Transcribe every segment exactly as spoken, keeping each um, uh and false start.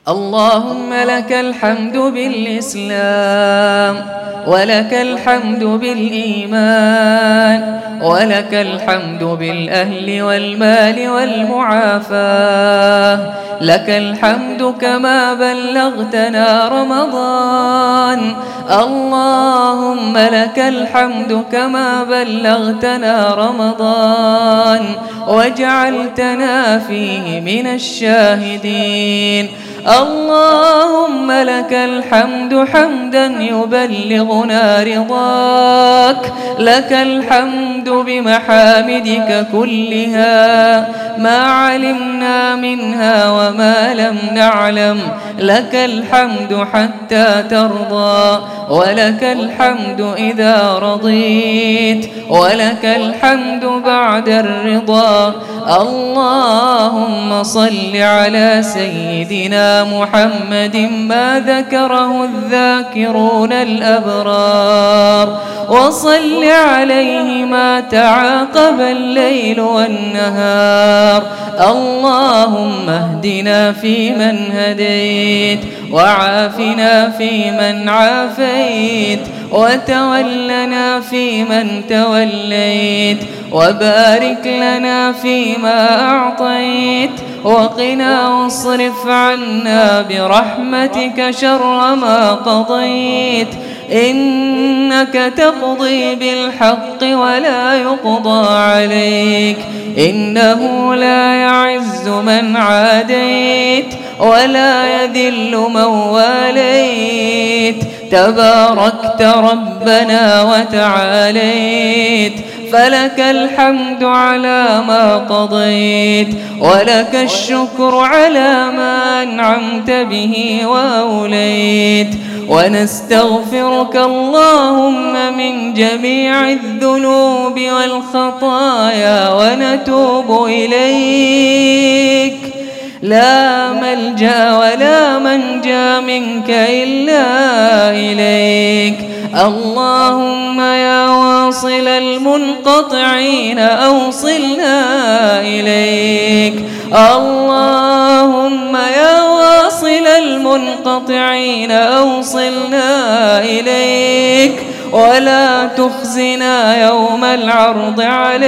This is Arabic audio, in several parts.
اللهم لك الحمد بالإسلام، ولك الحمد بالإيمان، ولك الحمد بالأهل والمال والمعافاة، لك الحمد كما بلغتنا رمضان. اللهم لك الحمد كما بلغتنا رمضان وجعلتنا فيه من الشاهدين. اللهم لك الحمد حمدا يبلغنا رضاك، لك الحمد بمحامدك كلها ما علمنا منها وما لم نعلم، لك الحمد حتى ترضى، ولك الحمد إذا رضيت، ولك الحمد بعد الرضا. اللهم صل على سيدنا محمد ما ذكره الذاكرون الأبرار، وصل عليه ما تعاقب الليل والنهار. اللهم اهدنا فيمن هديت، وعافنا فيمن عافيت، وتولنا فيمن توليت، وبارك لنا فيما أعطيت، وقنا واصرف عنا برحمتك شر ما قضيت. إنك تقضي بالحق ولا يقضى عليك، إنه لا يعز من عاديت ولا يذل من واليت. تباركت ربنا وتعاليت، فلك الحمد على ما قضيت، ولك الشكر على ما أنعمت به وأوليت. ونستغفرك اللهم من جميع الذنوب والخطايا ونتوب إليك، لا ملجأ ولا منجا منك إلا إليك. اللهم يا واصل المنقطعين أوصلنا إليك، اللهم يا واصل المنقطعين أوصلنا إليك، ولا تخزنا يوم العرض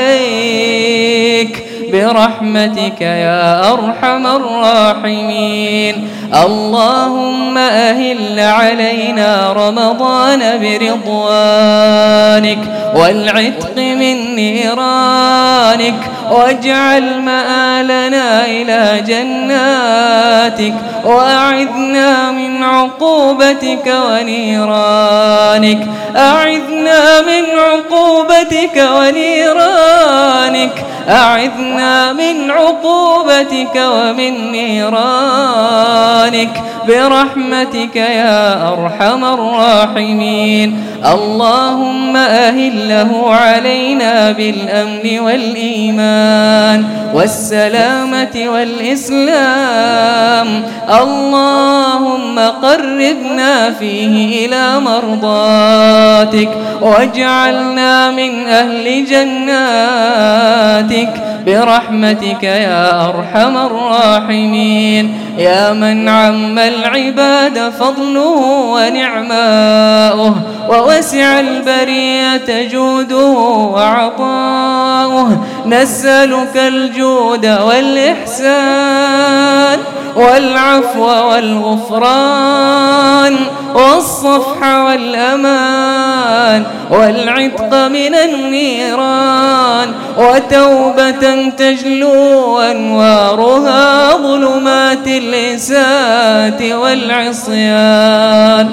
عليك برحمتك يا أرحم الراحمين. اللهم أهل علينا رمضان برضوانك والعتق من نيرانك، واجعل مآلنا إلى جناتك، وأعذنا من عقوبتك ونيرانك، أعذنا من عقوبتك ونيرانك، أعذنا من عقوبتك ومن نيرانك برحمتك يا أرحم الراحمين. اللهم أهله علينا بالأمن والإيمان والسلامة والإسلام. اللهم قربنا فيه إلى مرضاتك، واجعلنا من أهل جناتك برحمتك يا أرحم الراحمين. يا من عم العباد فضله ونعماؤه، ووسع البرية جوده وعطاؤه، نسألك الجود والإحسان والعفو والغفران والصفح والأمان والعتق من النيران، وتوبة تجلو أنوارها ظلمات الإساءة والعصيان.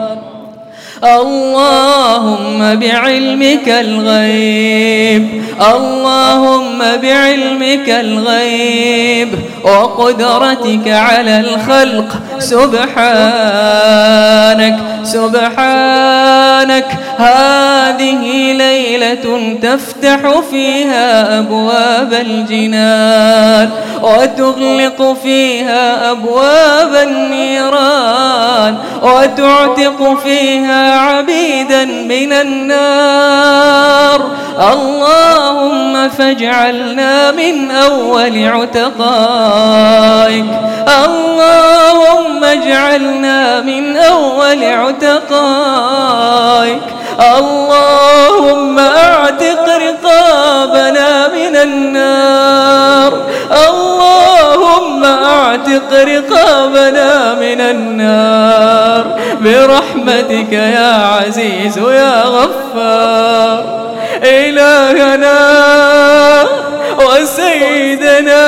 اللهم بعلمك الغيب، اللهم بعلمك الغيب وقدرتك على الخلق، سبحانك سبحانك هذه ليلة تفتح فيها أبواب الجنان، وتغلق فيها أبواب النيران، وتعتق فيها عبيدا من النار. اللهم فاجعلنا من أول عتقائك. اللهم اجعلنا من أول عتقائك. اللهم اعتق رقابنا من النار. اللهم اعتق رقابنا من النار برحمتك يا عزيز يا غفار. إلهنا وسيدنا،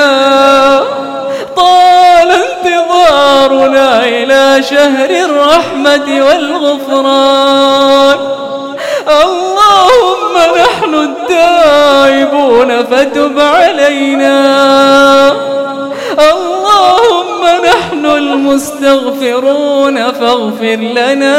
طال انتظارنا إلى شهر الرحمة والغفران. اللهم نحن التائبون فتب علينا. اللهم نحن المستغفرون فاغفر لنا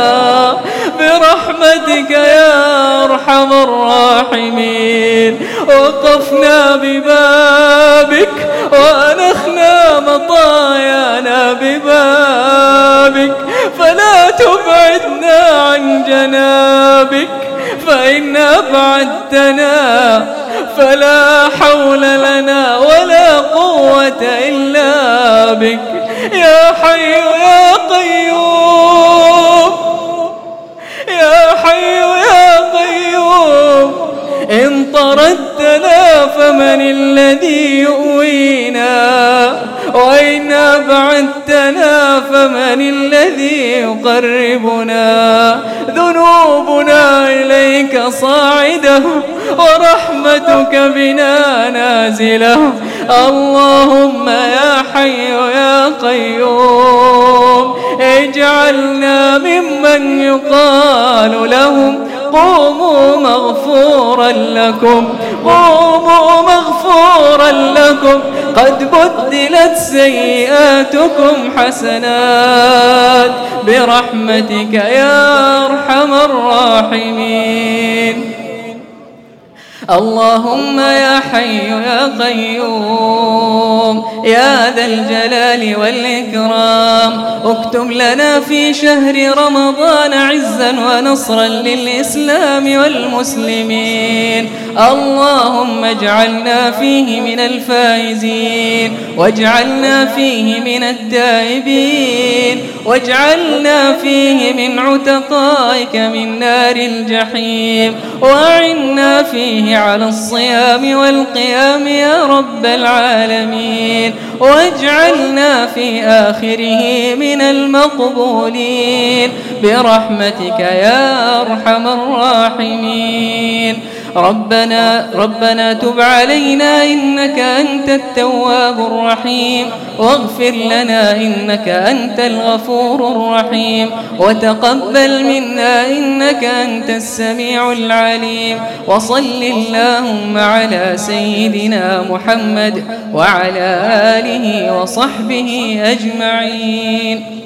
برحمتك يا أرحم الراحمين. وقفنا ببابك وأنخنا مطايانا ببابك، فلا تبعدنا عن جنابك، فإن أبعدتنا فلا حول لنا ولا قوة إلا بك. يا حي يا قيوم، يا حي يا قيوم، إن طردتنا فمن الذي يؤوينا، وإن أبعدتنا فمن الذي يقربنا. ذنوبنا إليك صاعدة ورحمتك بنا نازلة. اللهم يا حي يا قيوم اجعلنا ممن يقال لهم قوموا مغفورا لكم، قوموا مغفورا لكم، قد بدلت سيئاتكم حسنات برحمتك يا أرحم الراحمين. اللهم يا حي يا قيوم يا ذا الجلال والإكرام، اكتب لنا في شهر رمضان عزا ونصرا للإسلام والمسلمين. اللهم اجعلنا فيه من الفائزين، واجعلنا فيه من التائبين، واجعلنا فيه من عتقائك من نار الجحيم، وأعنا فيه على الصيام والقيام يا رب العالمين، واجعلنا في آخره من المقبولين برحمتك يا أرحم الراحمين. ربنا ربنا تب علينا إنك أنت التواب الرحيم، واغفر لنا إنك أنت الغفور الرحيم، وتقبل منا إنك أنت السميع العليم. وصل اللهم على سيدنا محمد وعلى آله وصحبه أجمعين.